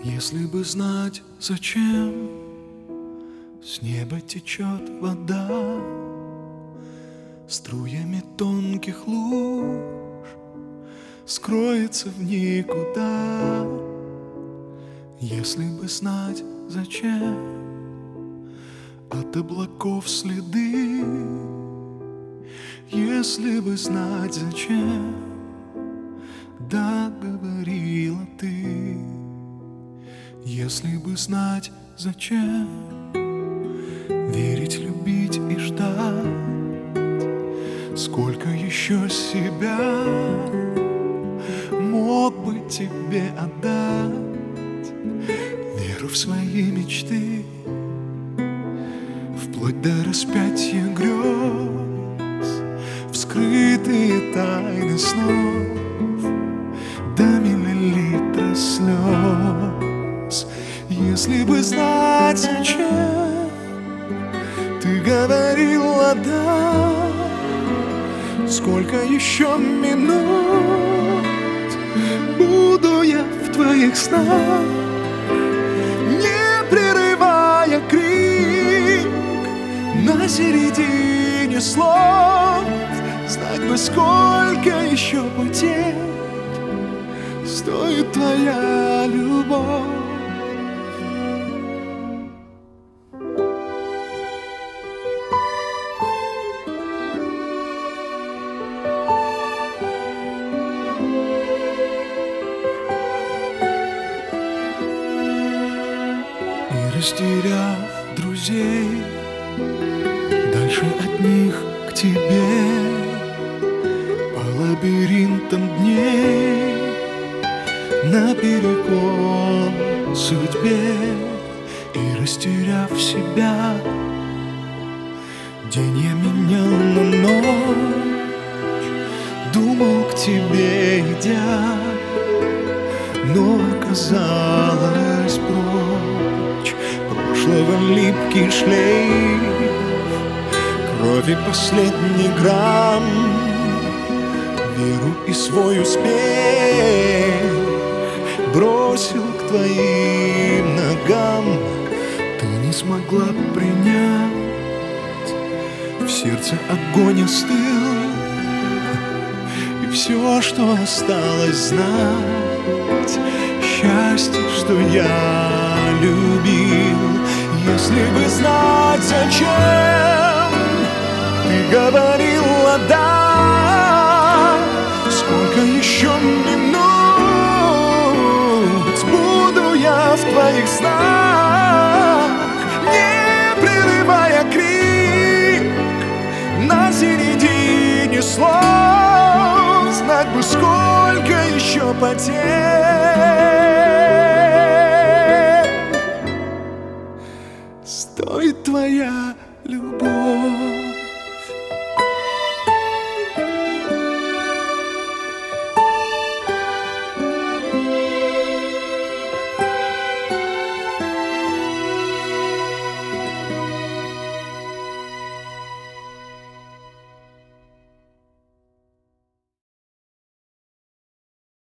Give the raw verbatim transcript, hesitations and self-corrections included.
Если бы знать, зачем с неба течет вода струями тонких луж, скроется в никуда. Если бы знать, зачем от облаков следы, если бы знать, зачем, да, говорила ты. Если бы знать, зачем верить, любить и ждать, сколько еще себя мог бы тебе отдать, веру в свои мечты, вплоть до распятия грез, вскрытые тайны снов, до миллилитра слез. Если бы знать, зачем ты говорила «да», сколько еще минут буду я в твоих снах, не прерывая крик на середине слов. Знать бы, сколько еще потерь стоит твоя любовь. Растеряв друзей, дальше от них к тебе, по лабиринтам дней, наперекор судьбе. И растеряв себя, день я менял на ночь, думал к тебе идя, но оказалось прочь прошлого липкий шлейф, крови последний грамм, веру и свой успех бросил к твоим ногам. Ты не смогла принять, в сердце огонь остыл, и все, что осталось знать, счастье, что я любил. Если бы знать, зачем ты говорила «да», сколько еще минут буду я в твоих снах, не прерывая крик на середине слов. Знать бы, сколько еще потерь стоит твоя